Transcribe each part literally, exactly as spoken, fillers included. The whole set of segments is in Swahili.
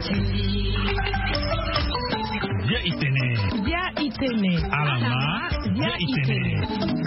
Via Itene. Via Itene. Alama. Via Itene.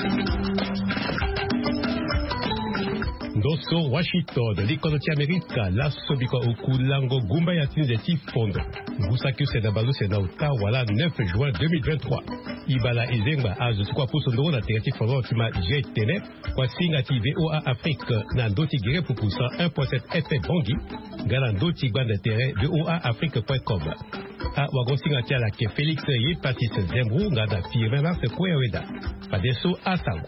Dosso Washington, l'Economie America, la Sobiko Okulango Gumba Yatinzeti Fondo. Gusaku Sedabalu Senauta, voilà neuf juin deux mille vingt-trois. Ibala Izengba, Azu trois pour son drone à Terti Fondo, Tima Jetene, Kwasingati V O A Afrique, Nandoti Gere pour poussa un virgule sept F M Bongi, Galandoti Ban d'intérêt V O A Afrique point com. A Wagosingati à la Kie Félix Yé Patis Zembrou, Gada Firme Mars Kouereda. Padeso Asango.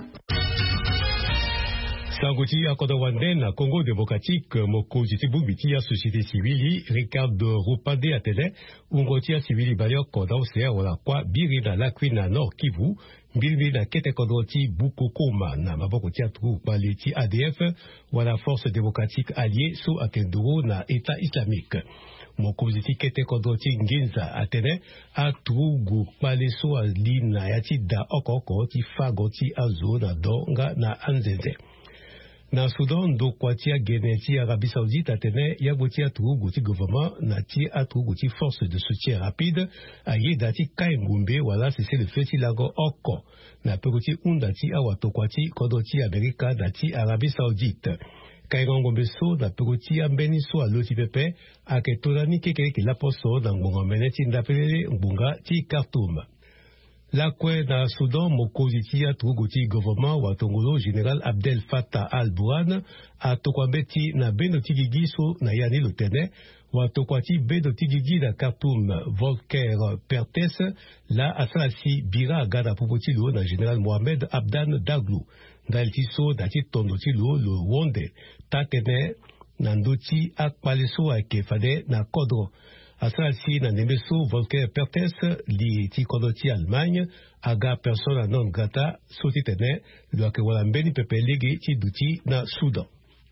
Sangoti Akodawande na Congo démocratique Moko Jitibumiti ya société civile Ricardo Rupade Atene Ungotia civile Bayo Kodawse wala kwa biri na lakwi na Nord Kivu mbili na kete kodoti Bukokoma na maboko tiatru baleti A D F wala force démocratique alliée sous Akenduro na État islamique. Moko Jiti kete kodoti Nginza Atene atrugu paleso alina yati da okoko ti fagoti azo na donga na anzenze. Na Soudan do kwatia geneti Arabie Saoudite atene yagotia tuguti gouvernement na ti atuguti force de soutien rapide aye dati kaingumbe wala c'est le fait lago oko na peruti undati awato kwati kodoti Amerika dati Arabie Saoudite kaingombe so na peruti ambeni so aloti pepe aketorani keke la poso na ngonga meneti ndapele ngunga ti Khartoum. La kwe na Soudan mokoziti ya tuguti gouvernement wa Tongolo Général Abdel Fattah al-Burhan a tokwabeti na benoti gigiso na yani lotene wa tokwati benoti gigi na Khartoum Volker Pertes la asalasi bira gada pupotilo na Général Mohamed Abdan Daglo daltiso dati tondotilo lo wonde tatene na ndoti akpaleso akefade na kodro. Asalsi na nemeso Volker Pertes li ti kodoti Allemagne aga persona non grata sotitene lo ke wala mbeni pepe legi ti duti na Soudan.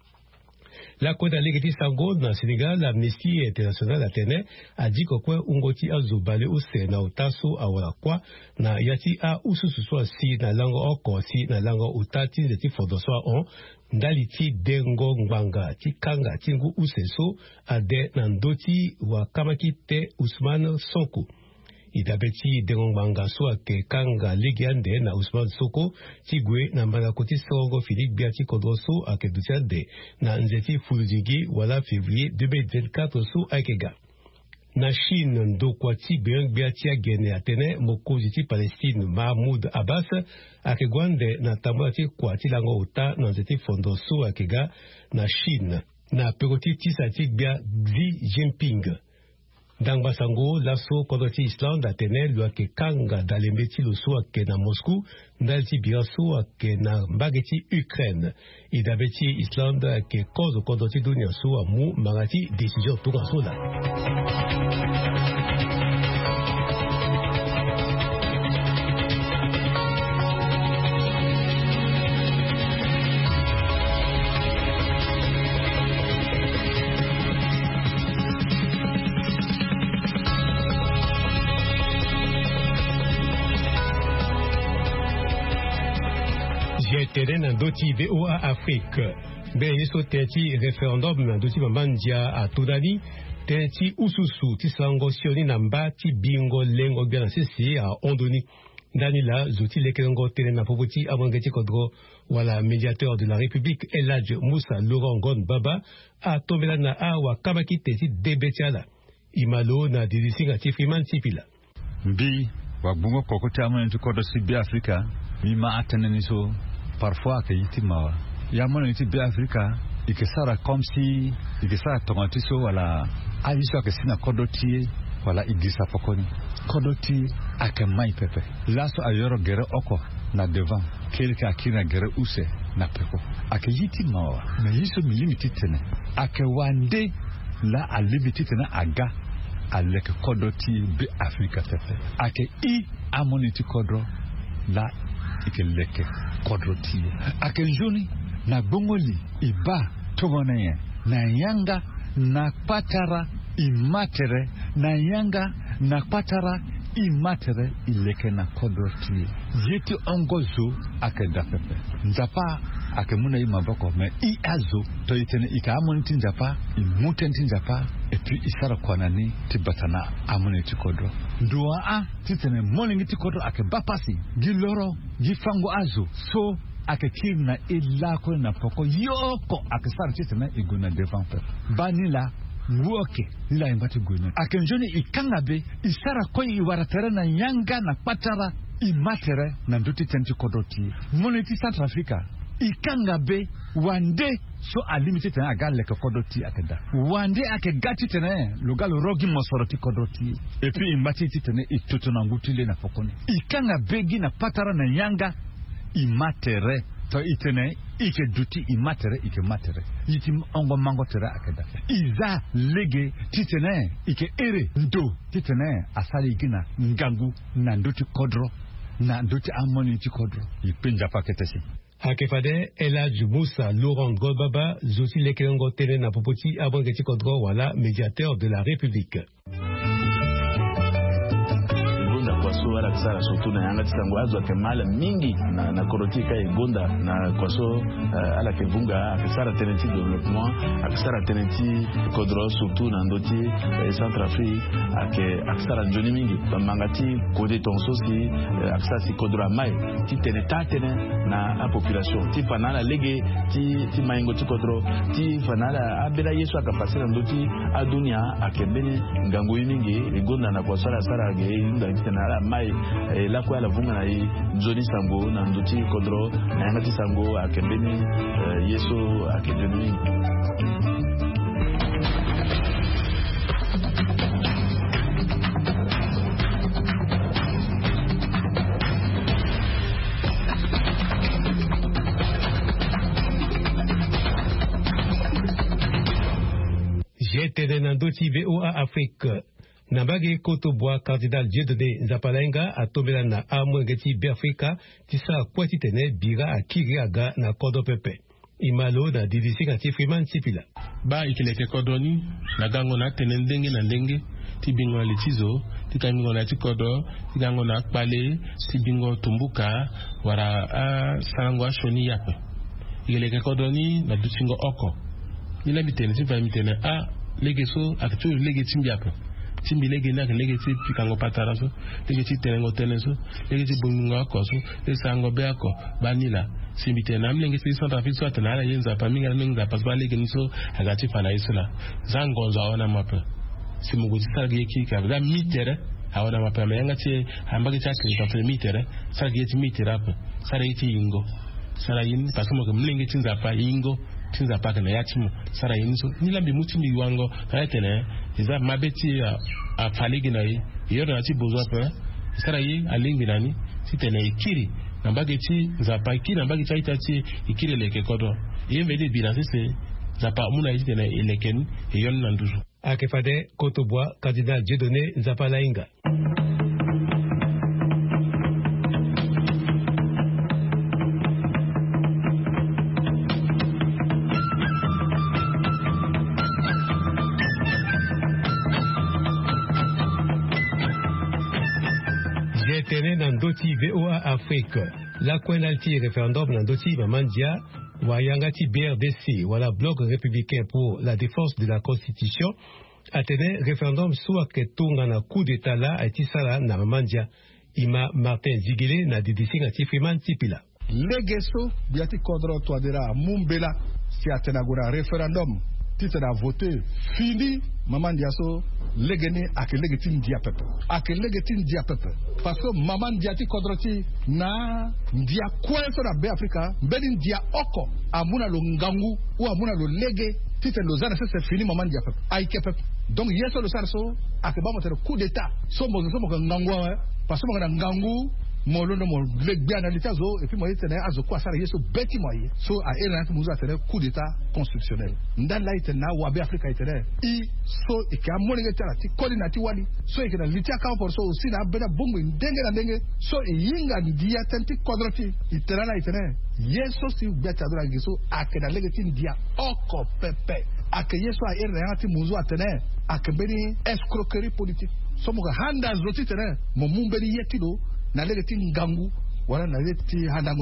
La kweda legi ti sango na Sénégal Amnesty International atene a dit ko kwa ungoti azobale use na utaso awala kwa na yati a usususo si na lango oko si na lango utati nzeti fodoswa on ndaliti dengo ngbanga ti kanga tingu useso ade na ndoti wa kamakite Ousmane Sonko. Idabeti dengo ngbanga so ake kanga legiande na Ousmane Sonko tigwe na mbanakoti songo Philippe Biati Kodroso ake dutiande na nzeti fulujigi wala février deux mille vingt-quatre so akega. Na Chine ndo kwati beng biatia gene atene mokoziti Palestine Mahmoud Abbas akegwande na tamati kwati lango uta na nzeti fondoso akega na Chine na peroti tisati bia Xi Jinping. Dangba sango laso kodoti Island atene lo ake kanga dalembeti loso ake na Moscou ndalti biraso ake na mbageti Ukraine. Idabeti Island ake kozo kodoti dunia so amu magati décision tuga sola. Tene na doti V O A Afrique. Ben yeso teti référendum na doti mamandia a Tudani. Teti ususu ti sango sioni namba ti bingo lengo bien sisi a Ondoni. Danila zoti lekengo tene na popoti amangeti kodro wala médiateur de la République Eladj Moussa Laurent Gon Baba a tombela na awa kabaki teti debetiala. Imalo na dizisinga ti Freeman Tipila. Mbi wa bungo kokoti amangeti kodo sibi Afrika mima ateneniso parfois que yiti mawa ya mona yiti be Afrika ikesara comme si ikesara tomatiso wala ayiso ke sina kodoti wala igisa fokoni kodoti ake mai pepe laso ayoro gere oko na devant kelka akina gere use na peko ake yiti mawa na yiso milimiti tene ake wande la alimiti tene aga aleke kodoti be Afrika pepe ake i amoniti kodro la ikeleke kodroti akenjoni na bongoli iba togoneye na yanga na patara imatere na yanga na patara imatere ileke na kodroti yeti ongozo akenda pepe nzapa ake muna ima bako me i azo to itene ika amoni tinjapa i muten tinjapa et puis isara kwanani tibatana amoni tikodro nduwa a titene moningi tikodro ake bapasi giloro gifango azo so ake kirna ilako na poko yoko ake sara titene iguna devant pe banila woke ila imbati guna ake njoni ikangabe isara koi iwaratere na nyanga na patara imatere na nduti tenti kodoti moniti Centrafrica ikangabe wande so alimite tena agale ke kodoti akeda wande ake gati tena lugalo rogi mosoroti kodoti et puis imbati tena ituto na ngutile na fokoni ikangabe gi na patara na nyanga imatere to itene ike duti imatere ike matere yiti ongo mango tera akeda iza lege titene ike ere ndo titene asali gina ngangu na nduti kodro na nduti amoni tikodro ipinja paketesi Akefade Eladj Moussa Laurent Godbaba Zosi Lekelongo Tene na Popoti Abongeti Kodro wala médiateur de la République. Kwaso wala kisara surtout na yanga tisango azo akemala mingi na na korotika egonda na kwaso uh, ala kevunga akisara tenenti développement akisara tenenti kodro surtout na ndoti uh, Centrafrique ake akisara njoni mingi bamangati kode tonso si uh, akisara si kodro mai ti teneta tene na a population ti fanala lege ti ti maingo ti kodro ti fanala abela yesu akapasira ndoti adunia akembeni ngango mingi egonda na kwasara sara ge inda tena la mai eh, la kwa la vunga na i Johnny Sango na nduti kodro na yangati Sango akembeni eh, yeso akembeni J'étais dans Ndoti V O A Afrique. Nambage Kotoboa candidat Dieudonné Nzapalainga a tombé na amwengeti Biafrika tisa kwati tene bira akiri aga na kodo pepe. Imalo na didisi kanti Freeman Sipila. Ba ikileke kodoni na gango na tene ndenge na ndenge ti bingo letizo ti kango na ti kodo ti gango na akpale ti bingo tumbuka wara a sango a shoni yape. Ikileke kodoni na dusingo oko. Nila mitene ti fa mitene a legeso aktu lege timbiape. Timbi lege na lege ti pikango patara so lege ti tenengo teneso lege ti bungo akoso le sango be ako banila simbite na mlenge ti Centrafrique so atana yenza pa minga minga pas ba lege niso agati fana isula zango za ona mape simugo ti sarge ki ka da mitere aona mape amenga ti ambage cha kri pa mitere sarge ti mitere apa sarge ti ingo sara yin pasimo ke mlenge ti nzapa ingo tinza paka na yachimo sara yinso nilambi mutimbi wango kaetene iza mabeti a, a faligi na yi yoro na ti bozo pa sara yi alingi nani sitene ikiri na bageti za paki na bageti aita ti ikiri leke kodo yemede bilanse se za pa muna yi tene eleken yon na nduzu Akefade Kotoboa candidat Dieudonné Nzapalainga. Tene Nandoti V O A Afrique. La Kwenalti référendum Nandoti Mamandia, Wayangati B R D C, wala bloc républicain pour la défense de la Constitution, a tenu référendum soit que tunga na coup d'état là a été sala na Mamandia. Ima Martin Zigele na D D C ngati Freeman Sipila. Legeso biati kodro toadera mumbela si atenagura référendum titana voté fini Mamandia so legeni ake legetin dia pepe ake legetin dia pepe parce que maman diati kodroti na dia kweso na be Afrika mbedi dia oko amuna lo ngangu ou amuna lo lege tite lo zana c'est fini maman dia pepe aike pepe donc yeso lo sarso ake ba motere coup d'état so mo so mo ngangu parce que mo ngangu molondo mo legbe na litazo et puis mo yitene azo kwa sara yeso beti moye so a era na muzo atene coup d'état constitutionnel ndala itena wa be Afrika itene i so ika moninga tara ti kodina ti wali so ikena litia ka por so aussi na bena bombo ndenge na ndenge so yinga ndia tenti kodroti itena na itene yeso si beti adora giso akena legeti ndia oko pepe ake yeso a era na ti muzo atene akebeni escroquerie politique so mo handa zoti tene mo mumbeni yetido na legeti ngangu wala na leti handa ngomba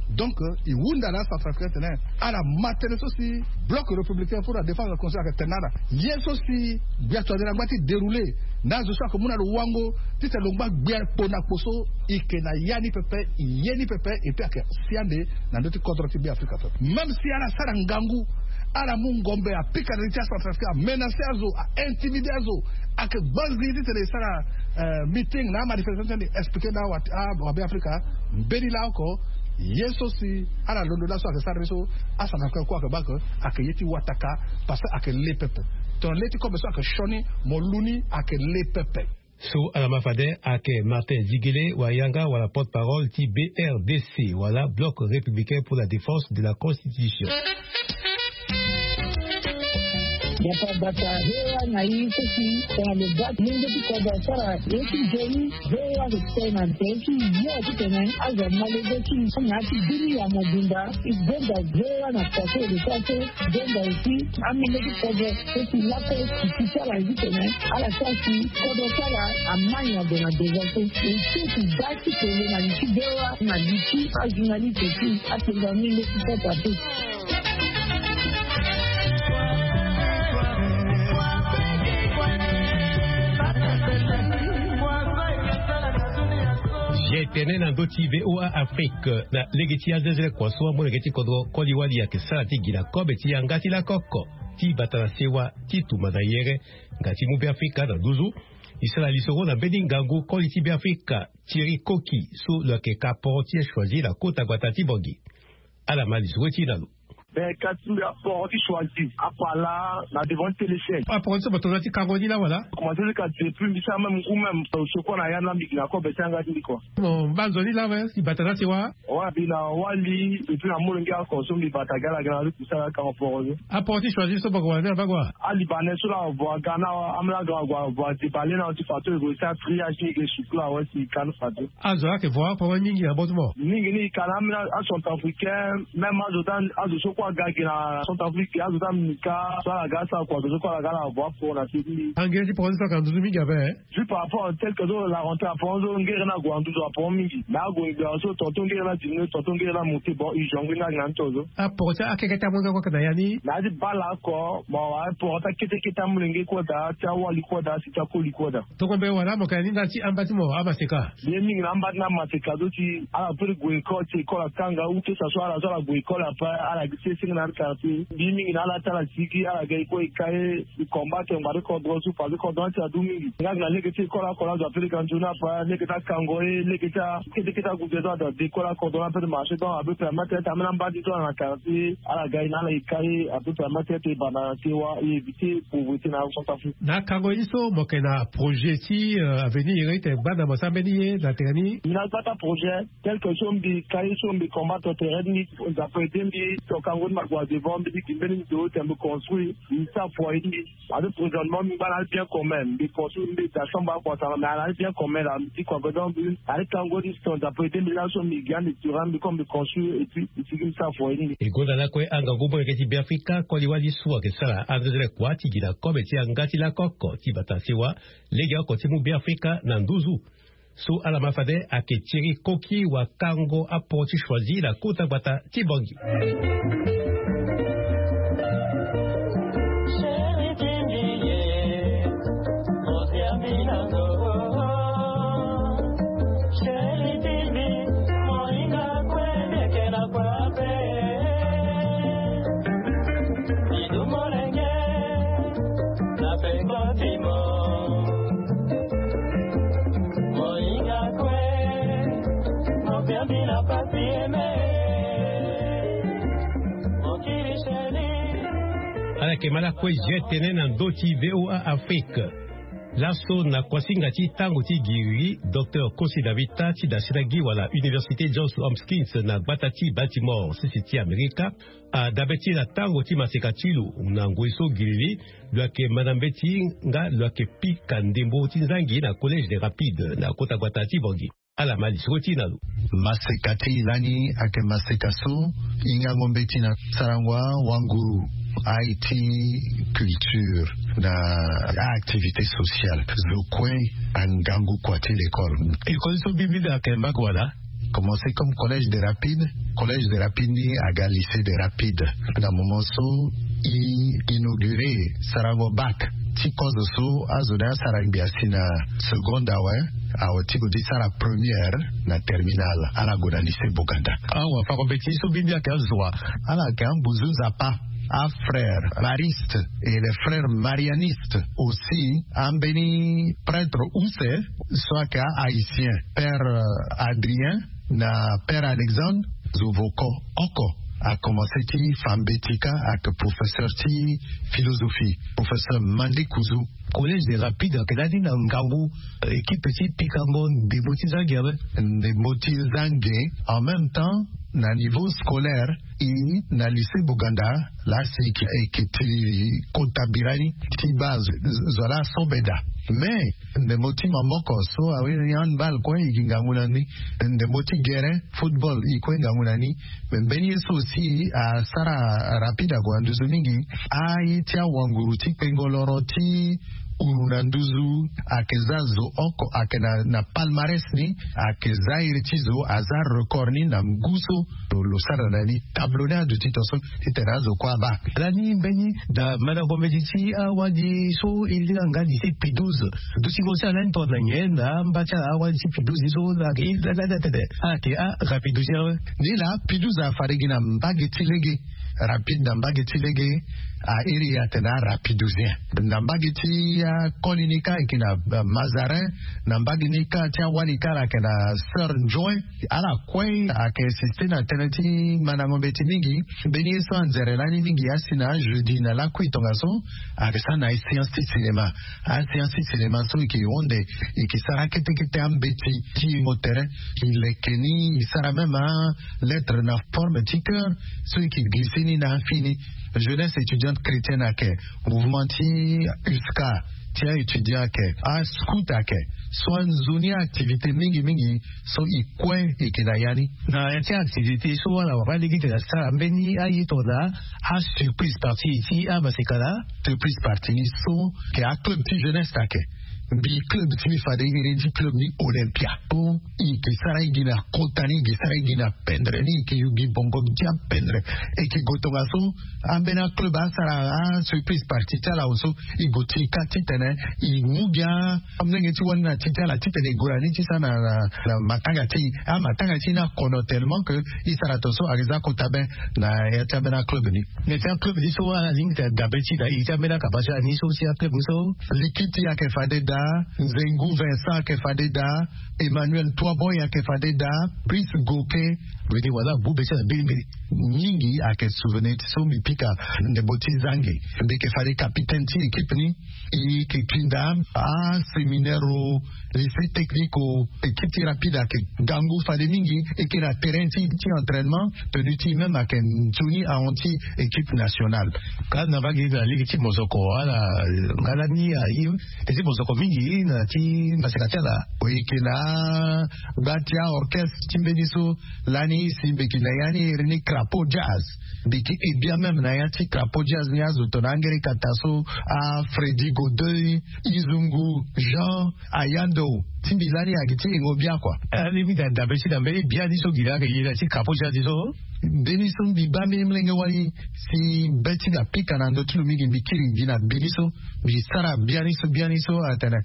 Donc, il wunda la Centrafrique tenait à la matinée aussi bloc républicain pour la défense de la Constitution tenara. Yes aussi bientôt de la moitié déroulé. Dans ce soir comme on a le wango, tu sais l'ongba bien pona poso ikena yani pepe yeni pepe et puis que siande dans notre contre Tibia Africa. Même si à la sarangangu à la mungombe à piquer les tiers Centrafrique menacer azo à intimider azo à que bonne visite de ça meeting na manifestation expliquer dans wa à Africa beni là encore. Yes aussi à la London so que ça réseau à ça n'a quoi que bac à que yeti wataka parce à que les pepe ton leti comme ça que shoni moluni à que les pepe so ala mafade ake Martin Zigele wayanga wala porte-parole ti B R D C wala bloc républicain pour la défense de la constitution. Yapabata hewa na hii sisi kwa lugha nyingi kwa biashara yetu jeni hewa kutena teki yote tena aza malezi na tibili ya mabunda ibenda hewa na kwa ile sasa benda hii amiliki kwa sisi lako kisala hivi tena ala sasa kwa sala amanya de la désertion et c'est basi que na nchidewa na lichi ajinali teki atendamile kupata Tene na doti V O A Afrique na legeti ya zezele kwa soa mo legeti kodro koliwali ya kesala ti gila kobe ti ya ngati la koko ti batala sewa ti tumana yere ngati mu be Afrika na duzu isala lisoro na bedi ngangu koli ti be Afrika tiri koki so le ke kaporti choisi la kota guatati bongi ala mali soueti na lu ben quand a porti choisi apala na devant téléphone a porti ba tolati kangoni la wala comment c'est que tu plus bisa même ou même ce qu'on a yana mi na ko be tanga ndi ko bon banzoni la wa si batana se wa wa bina wali et puis na mo ngia ko so mi batagala gana ku sala ka porti a porti choisi so ba ko na ba kwa ali bané so la bo gana amla ga gwa bo ti balé na ti fato go sa triage ni ke shukla wa si kan fato azo ke voir pour ningi na botumo ningi ni kanamna a sont africain même azodan azo so gaki na Centrafrique azo tamika sala gasa kwa zo kwa la gala voir pour la télé angezi pour ça quand vous mingi abe juste par rapport tel que la rentrée à Ponzo ngere na gwandu zo pour mingi na go ngaso tonton ngere na dino tonton ngere na monter bon i jongu na ngantozo a pour ça akeketa monga kwa yani na di bala ko mo wa pour ta kete keta mulenge ko da ta wali ko da si ta ko li ko da to ko be wala mo kani na ti ambati mo abaseka bien mingi na ambati na mateka do ti ala pour go ko ti ko la tanga ou que ça soit la soit la go ko la pa ala sing na quartier bimi na la tala siki ala ga ko ikae combattre ngare ko drosu pa ko don ta dumi nga na leke ti ko la ko la do apeli kan juna pa leke ta kangoe leke ta kete kete ku dedo do de ko la ko don apeli marché don abu permettre ta mena mbadi to na quartier ala ga na la ikae abu permettre te bana ti wa éviter pauvreté na Centrafrique na kangoe so mo kena projet ti à venir ite bana mo sambeni na terni na pas projet quelque chose bi kai so bi combattre terrain d'après dembi to kangoe ma quoi devant bi ki beni do tembe construit ça fois ini avec projet mi bana bien quand même bi construit bi ta chambre quoi ça mais ala bien quand même la petit quoi donc avec kangoe distant d'après dembi là so mi gagne turam bi comme construire et puis c'est ça fois ini e gonda la ko anga gobo ke ti Afrika ko liwali suwa ke sala andele kwa ti gila ko be ti angati la koko ti batasiwa lega ko ti mu be Afrika na nduzu so ala mafade ake tiri koki wa kango apoti choisi la kota bata ti bongi Kemala kwe jetene na doti V O A Afrique. Lasso na kwasinga ti tango ti giri Docteur Kosi Davita ti da siragi wala Université Johns Hopkins na Batati Baltimore sisi Amerika a dabeti la tango ti masekatilu na ngweso giri lwake manambeti nga lwake pika ndembo ti nzangi na Collège des Rapides na kota Batati bongi ala mali soti nalu masekati lani ake masekaso inga ngombeti na sarangwa wanguru I T, culture, na activité sociale. Zokwe, angangu kwati l'école. École so bibi da kemba kwala. commencé comme collège des rapides, collège des rapides ni aga lycée des rapides. Dans mon morceau, il inauguré Sarago bac. Ti cause so azoda sarangbiasi na seconda ouais. Awa tiko di sara première na terminale ala goda lycée Boganda. Awa pa compétition bibia kazoa. Ala kan buzu zapa. Un frère mariste et les frères marianistes aussi, un béni prêtre oussé, soit qu'un haïtien, père Adrien, na père Alexandre, Zouvoko Oko, a commencé qui femme bétika avec professeur ti philosophie, professeur Mandi Kuzu. Collège des rapides, que l'année dans Ngambu, équipe petit Picangon, des motifs des motifs en même temps, na niveau scolaire, et na lycée Boganda, là c'est qui comptabirani, qui base, zola sobeda. Mais, des motifs mamoko, so, a oui, yan bal, quoi, y gamunani, des motifs guerre, football, y quoi, gamunani, mais béni aussi, à Sara rapide, à Guanduzuningi, a y tia wanguruti, pengoloroti, Urunanduzu akezazo oko akena na palmarès ni akezaire tizo azar record ni na mguso lo sara ni tablona de titoso titerazo kwa ba lani beni da mana komediti awadi so ilanga di P douze dusi go salan to na ngenda mbacha awadi P douze so la ila la la ah ke a rapide ni la P douze a farigina mbageti lege rapide na mbageti lege a area tena rapidusien na mbageti ya kolinika ikina Mazarin na mbaginika tia wanika la kena Sir Joy ala kwe ake sistina teneti manangombeti mingi beni so anzerelani mingi asina jeudi na la kwe tongaso ake sana science de cinéma a science de cinéma so iki onde iki sara kete kete ambeti ti motere il keni sara même lettre na forme ticker so iki glisini na infini jeunesse étudiante chrétienne à que mouvement ti U S C A tia étudiant ke a scout ke so nzuni activité mingi mingi so ikwe ikinayani na tia activité so wala wa ligi de sa mbeni ayitoda a surprise party ici a basekala surprise party so ke a club ti jeunesse ke bi club timi fade di club ni Olympia bon i ke sarai gina kotani ke sarai gina pendre ni ke yugi bongo dia pendre e ke gotonga so ambena club asara a surprise party tala oso i goti katitene i mubia amnenge ti wana titala titene gorani ti sana la matanga ti a matanga ti na kono tellement que i sara toso ariza kotabe na ya tabena club ni ne ta club di so ala link ta gabeti da i tabena kabasha ni so si a club so likiti ya ke fade da Zengu Vincent Kefadeda, Emmanuel Toaboy Kefadeda, Brice Goke, Wede wala bube cha bili nyingi ake souvenir so mi pika ne boti zange de Kefade capitaine ti équipe ni e ke kindam a seminaire lycée technique équipe ti rapide ake gangu fade mingi e ke na terrain ti ti entraînement tenu ti même ake tuni a anti équipe nationale quand na bagi la ligue ti mozoko ala ngala ni a i ti mozoko mingi na ti masekatela o ikela gatia orchestre timbeniso lani simbeki na yani rini crapaud jazz biki et bien même na yati crapaud jazz ni azo tonangere kataso a Freddy Godeuil Izungu Jean Ayando timbilani agiti ngobia kwa ali mi da dabesi da mbele bia diso gila ke yela ti crapaud jazz diso beniso biba mlenge wali si beti da pika na ndo tulu migi bikiri bina beniso bi sara bianiso bianiso atana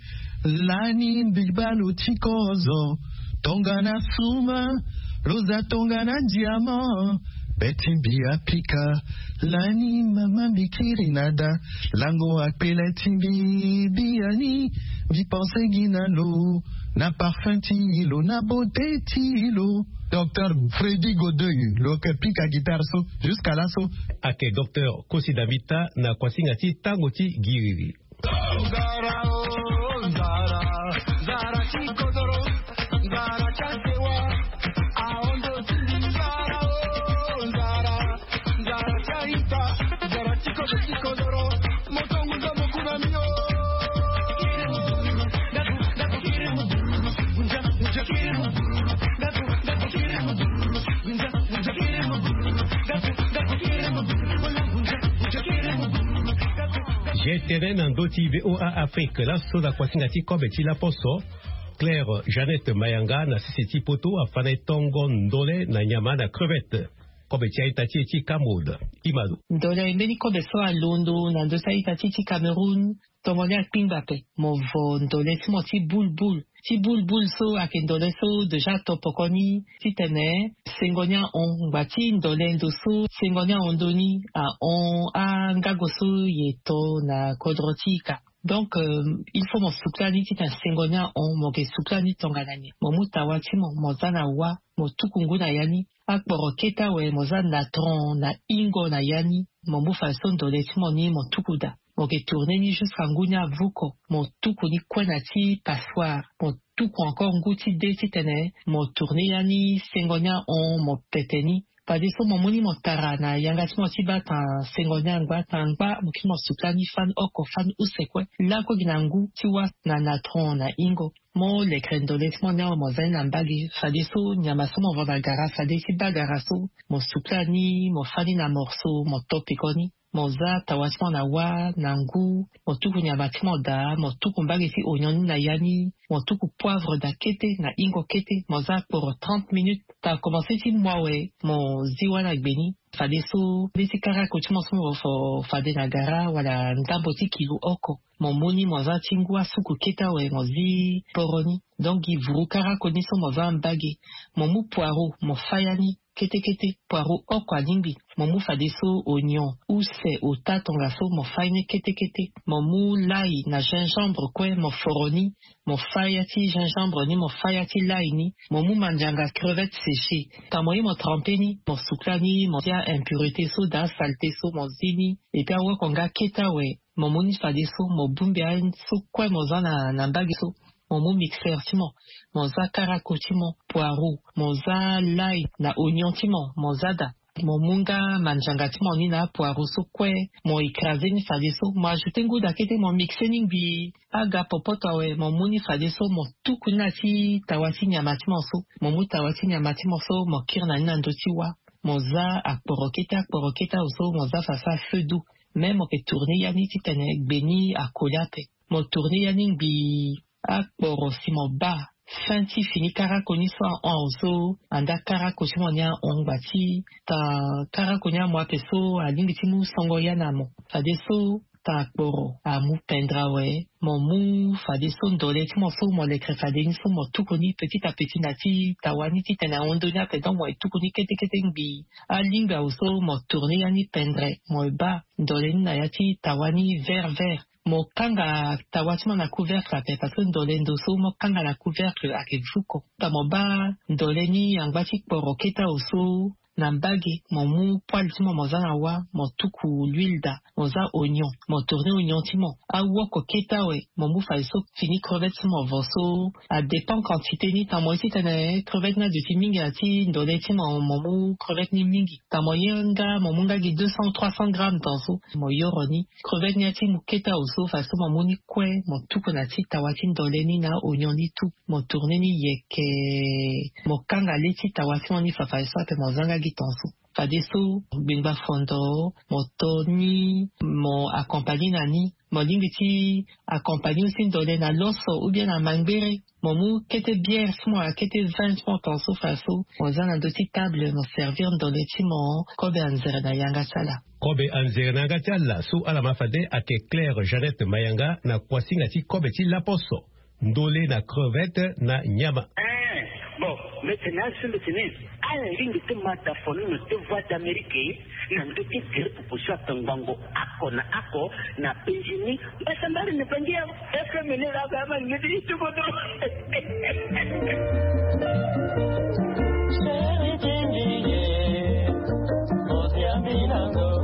lani bibalu tikozo tongana suma Rosa tongana diamant Beti bia pika lani mama bikiri nada lango apela timbi biani vi pense ginalo na parfum tilo na beauté tilo Docteur Freddy Godeuil lo ke pika guitare so jusqu'à là so ake docteur Kosidamita na kwasingati tango ti giriri Zara oh Zara Zara chikodoro Zara chasewa aondo Zara oh Zara Zara chaita Zara chikodoro chikodoro motongu za mokuna mio J'étais dans d'autres V O A Afrique, là, sur la Kwasingati Kobeti la Poso, Claire Jeannette Mayanga na sisiti poto afana tongo ndole na nyama na crevette. Kobe tia itati eti Cameroun. Imadu. Ndole mbeni kobe so a Londo na ndosa itati eti Cameroun. Tongone a Pingbape. Movo ndole ti mo ti bul bul. Ti bul bul so ake ndole so deja topokoni. Ti tene. Sengonia on. Bati ndole ndo so. Sengonia ondoni. A on a ngagoso yeto na kodrotika. Donc, euh, il faut mon souklani ti tan sengonia on mo ke souklani tonganani. Mo mutawa ti mo mozana wa mo tukungu na yani. Akporo keta we mozana na tron na ingo na yani. Mo mu fason dole ti mo ni mo tukuda. Mo ke tourne ni jusqu'à ngunya vuko. Mo tuku ni kwena ti passoir. Mo tuku encore nguti de ti tene. Mo tourne yani sengonia on mo peteni. Padiso mo muni mo tara na yanga ti mo ti ba tan sengonia ngba tan ngba mo ki mo suklani fan oko fan usekwe la ko ginangu ti wa na natron na ingo mo le krendole ti mo ne mo zain na mbagi fadiso nyama so mo vada gara fadisi bagara so mo suklani mo fani na morceau mo topikoni mo za tawasmo na wa na ngu mo tuku nyama ti mo da mo tuku mbagi ti onion na yani mo tuku poivre da kete na ingo kete mo za pour trente minutes ta commencé ti moi we mo ziwa na gbeni fade so desi kara ko ti mo so fo fade na gara wala ndambo ti kilo oko mo moni mo za ti ngua suku keta we mo zi poroni donc i vuru kara ko ni so mo va mbage mo mu poireau mo fayani kete kete poireau oko alimbi mo mu fade so oignon ou c'est au tatonga so mo fayne kete kete mo mu lai na gingembre kwe mo foroni mo fayati gingembre ni mo fayati lai ni mo mu manjanga crevette séchée ta mo mo trempé ni mo suklani mo tia impurité so da saleté so mo zini et puis awa konga keta we mo moni fade so mo bumbe an so kwe mo zana na mbagi so mon mot mixer timo, mon za karakotimo, poireau, mon za lai na oignon timo, mon zada, mon munga manjanga timo ni na poireau so kwe, mon écrasé ni fadeso, mo ajouté ngou dakete mon mixé ni bi aga popota we, mon moni fadeso, mon tukuna ti tawati nyamati so, mon mu tawati nyamati so, mon kirna ni nandoti wa, mon za akporoketa akporoketa oso, mon za fasa feu doux, même mon pe tourner yani ti tene beni akolate, mon tourner yani bi akporo si mo ba fanti fini kara koni so en ozo anda kara kosi mo nya on bati ta kara konya mo peso alingi ti mu songo yana mo fade so ta akporo a mu pendra we mo mu fade so ndole ti mo so mo le crefade ni so mo tukoni petit à petit na ti tawani ti tena ondonia pe donc mo tukoni kete kete ngi alinga oso mo tourner ani pendre mo ba ndole na ya ti tawani vert vert mo kanga tawati mo na couvercle ape parce que ndole ndoso mo kanga na couvercle ake vuko ta mo ba ndole ni yangbati kporo keta oso na mbage mo mu poil ti mo mo za na wa mo tuku l'huile da mo za oignon mo tourner oignon ti mo a woko keta we mo mu fa so fini crevette ti mo voso a dépend quantité ni ta mo isi tene crevette na de ti mingi ati ndole ti mo mo mu crevette ni mingi ta mo yenga mo munga gi deux cents trois cents grammes dans so mo yoro ni crevette ni ati mu keta oso fa so mo mu ni kwe mo tuku na ti tawati ndole ni na oignon ni tout mo tourner ni yeke mo kanga le ti tawati mo ni fa fa so ape mo zanga tonso fadeso bingba fondo moto ni mo accompagné nani mo lingi ti accompagné aussi ndole na loso ou bien na mangbere mo mu kete bière mo kete vin mo tonso faso mo zana do ti table mo servir ndole ti mo kobe anzere na yanga sala kobe anzere na gatala su ala mafade ake Claire Jeannette Mayanga na kwasinga ti kobe ti laposo ndole na crevette na nyama. Bon, maintenant, sur le tennis, à la ligne de Matafone, nous te voix d'Amérique, nous te dire pour ça, Tangango, Ako, na Ako, na Péjini, mais ça m'a rien de dire, est-ce que mener la gamme, nous dit tout le monde.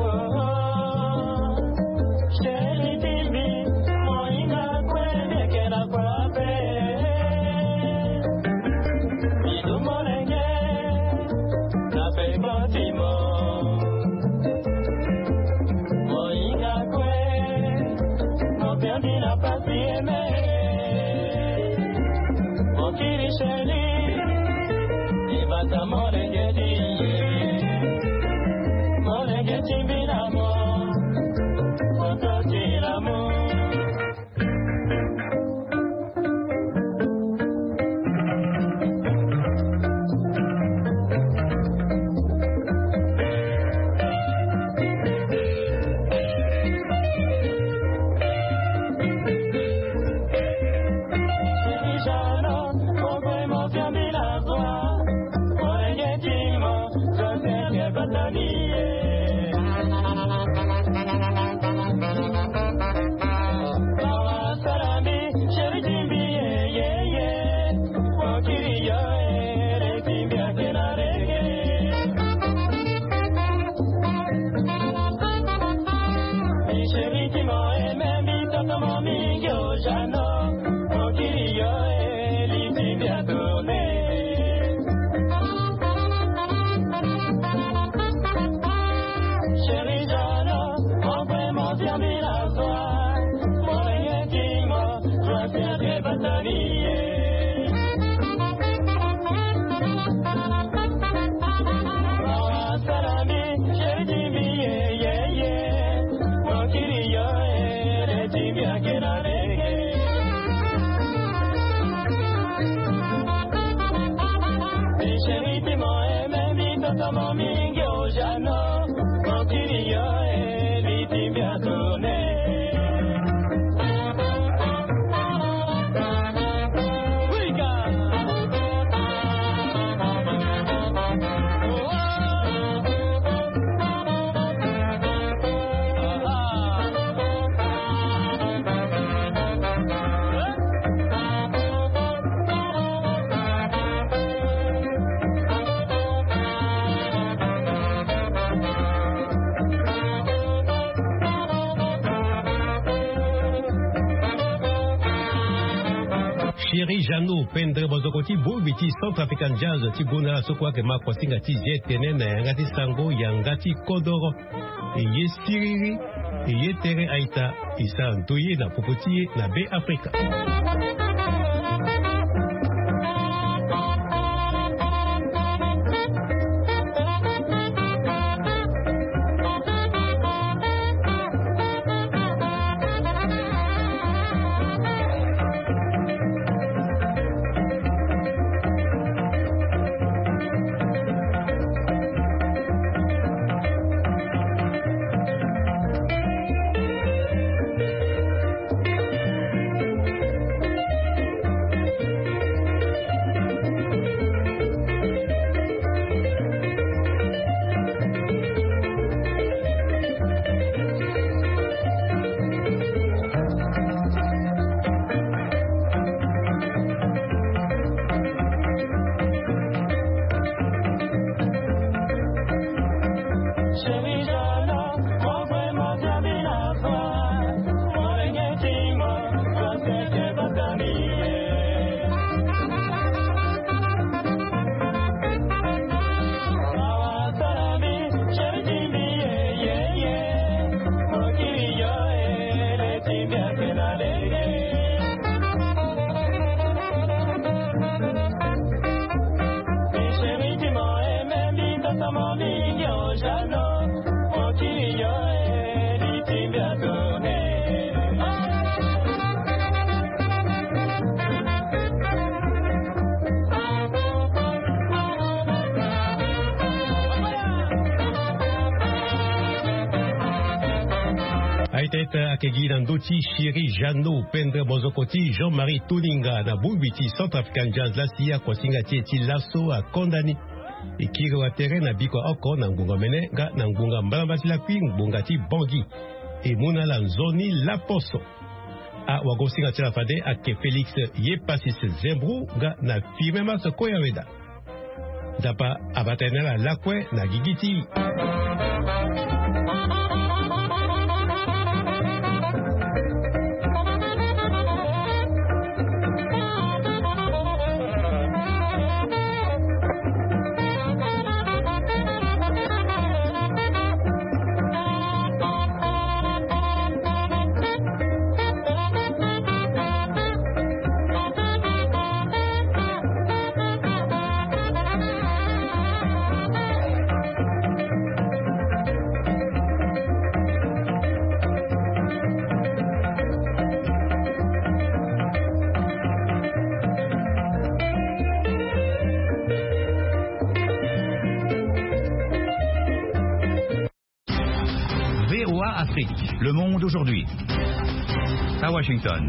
Chéri Jano pendre bozokoti bobiti Centrafrican Jazz tigona sokwa ke makosinga ti jetene na yangati sango yangati kodoro ye siriri ye tere aita isa ntoye na popotiye na be Afrika. Aiteta akegina ndoti Chéri Jano pendre bozokoti Jean-Marie Tuninga na bubiti Centrafrican Jazz la siya kwa singa tieti laso a kondani ikiro wa tere na biko oko na ngunga mene ga na ngunga mbalambati la kwi ngunga ti bongi e muna la nzoni la poso a wagosinga tila fade ake Félix ye pasis zembru ga na firme mas koya weda dapa abatenela lakwe na gigiti. Le monde aujourd'hui. À Washington.